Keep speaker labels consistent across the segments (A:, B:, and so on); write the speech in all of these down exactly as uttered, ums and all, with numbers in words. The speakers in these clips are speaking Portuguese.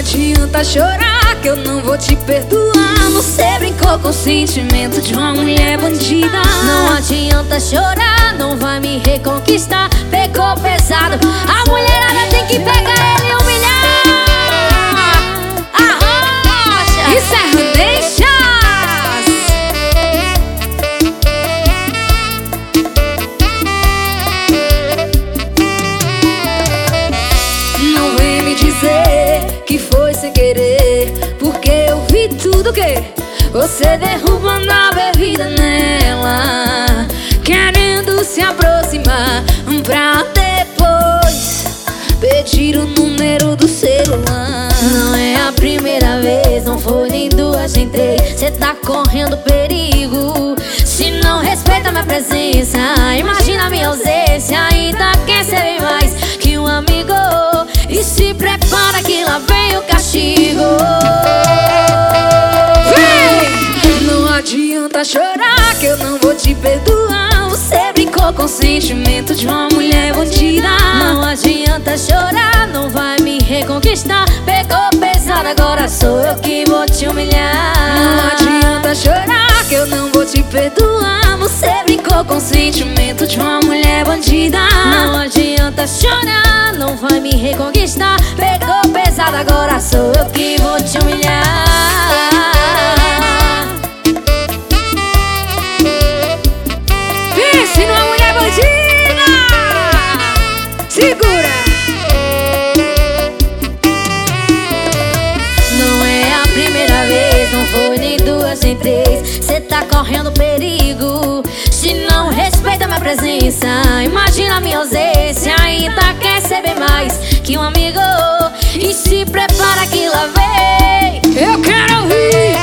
A: adianta chorar que eu não vou te perdoar. Você brincou com o sentimento de uma mulher bandida.
B: Não adianta chorar, não vai me reconquistar. Pegou pesado, a mulherada tem que pegar ele e humilhar. Arrocha!
A: Isso é Randeixas! Não vem me dizer que foi sem querer, porque eu vi tudo que você derrubando a bebida nela, querendo se aproximar pra depois pedir o número do celular.
B: Não é a primeira vez, não foi nem duas nem três. Cê tá correndo perigo se não respeita minha presença. Imagina minha ausência, ainda quer ser mais que um amigo. E se prepara que lá vem o castigo.
A: Vem! Não adianta chorar que eu não vou te perdoar. Você brincou com o sentimento de uma mulher bandida.
B: Não adianta chorar, não vai me reconquistar. Pegou pesado, agora sou eu que vou te humilhar.
A: Não adianta chorar que eu não vou te perdoar. Você brincou com o sentimento de uma mulher bandida.
B: Não adianta chorar, não vai me reconquistar. Pegou pesado, agora sou eu que vou te humilhar.
A: Pense numa mulher bandida. Segura.
B: Não é a primeira vez, não foi nem duas nem três. Cê tá correndo perigo se não respeita minha presença. Imagina minha ausência, ainda quer ser bem mais que um amigo. E se prepara que lá vem.
A: Eu quero ouvir.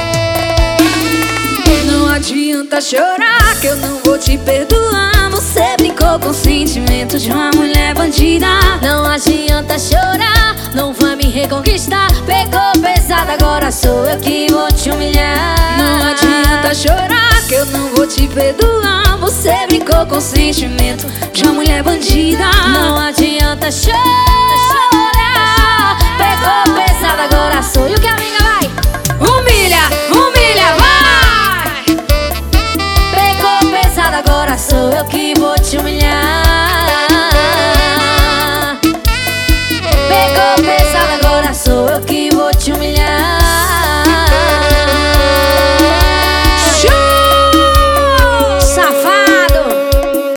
A: Não adianta chorar que eu não vou te perdoar. Você brincou com o sentimento de uma mulher bandida.
B: Não adianta chorar, não vai me reconquistar. Pegou pesado, agora sou eu que vou te humilhar.
A: Não adianta chorar que eu não vou te perdoar. Você brincou com o sentimento de uma mulher bandida.
B: Não adianta chorar, pegou pesado, agora sou eu que amiga.